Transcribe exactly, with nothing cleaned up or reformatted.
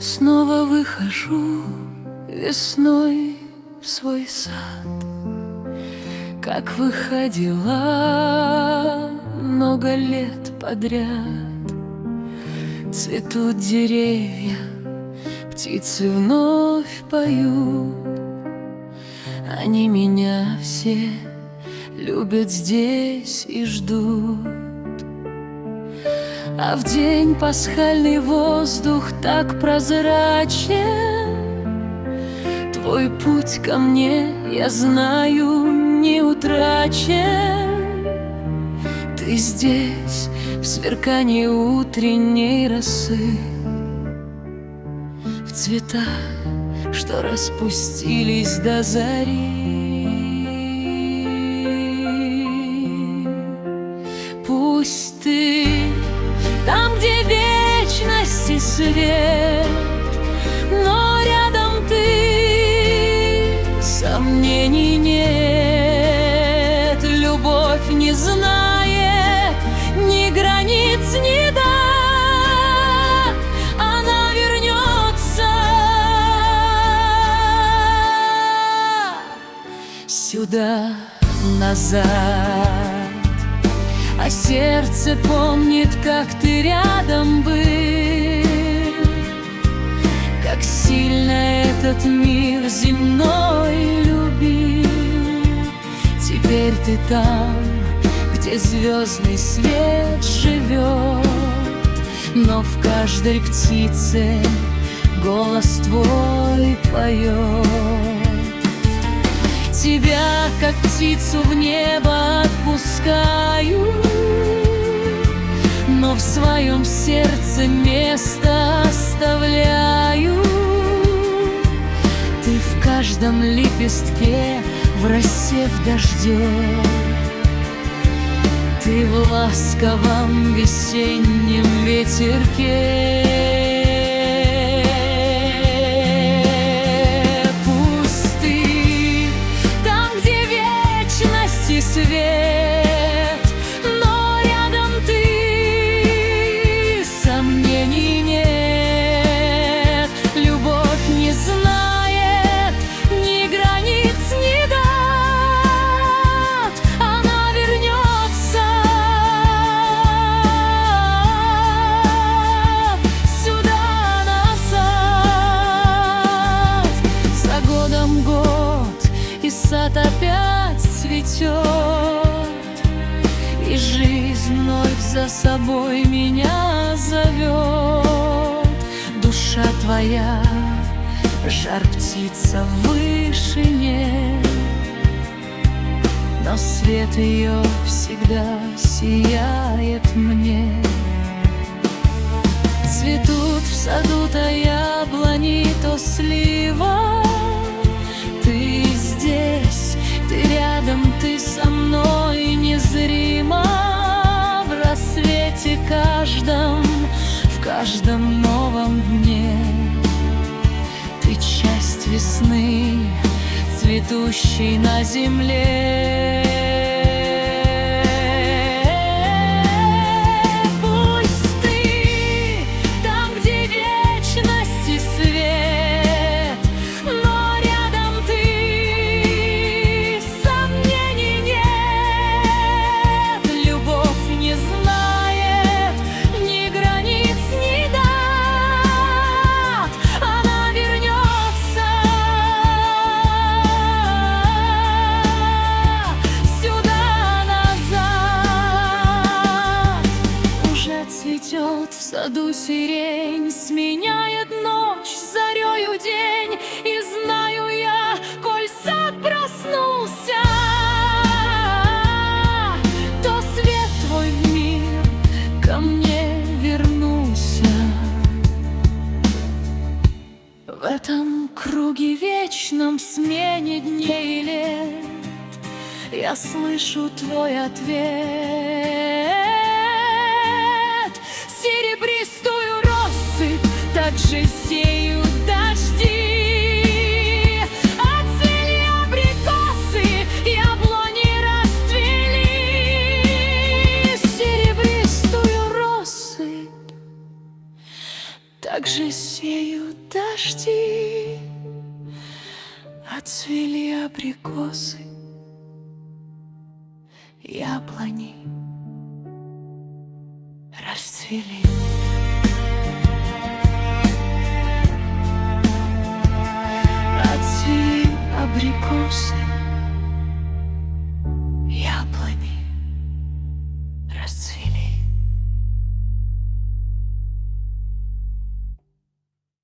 Снова выхожу весной в свой сад, как выходила много лет подряд. Цветут деревья, птицы вновь поют. Они меня все любят здесь и ждут. А в день пасхальный воздух так прозрачен. Твой путь ко мне, я знаю, не утрачен. Ты здесь в сверкании утренней росы, в цветах, что распустились до зари. Пусть ты там, где вечность и свет, но рядом ты, сомнений нет. Любовь не знает ни границ, ни дат. Она вернется сюда, назад. А сердце помнит, как ты рядом был, как сильно этот мир земной любил. Теперь ты там, где звездный свет живет, но в каждой птице голос твой поет. Тебя, как птицу, в небо отпускаю, но в своем сердце место оставляю. Ты в каждом лепестке, в росе, в дожде. Ты в ласковом весеннем ветерке. Свет, но рядом ты, сомнений нет. Любовь не знает ни границ, ни дат. Она вернется сюда, назад. За годом год, и сад опять цветет, и жизнь вновь за собой меня зовет. Душа твоя, жар птица в вышине, но свет ее всегда сияет мне. Цветут в саду то яблони, то слива. Ты здесь, ты рядом, ты со мной незримо. В рассвете каждом, в каждом новом дне. Ты часть весны, цветущей на земле. Цветет в саду сирень, сменяет ночь зарею день. И знаю я, коль сад проснулся, то свет твой в мир ко мне вернулся. В этом круге вечном, смене дней и лет, я слышу твой ответ. Серебристую россыпь также сеют дожди. Отцвели абрикосы, яблони расцвели. Серебристую россыпь так же сеют дожди. Отцвели абрикосы, яблони расцвели.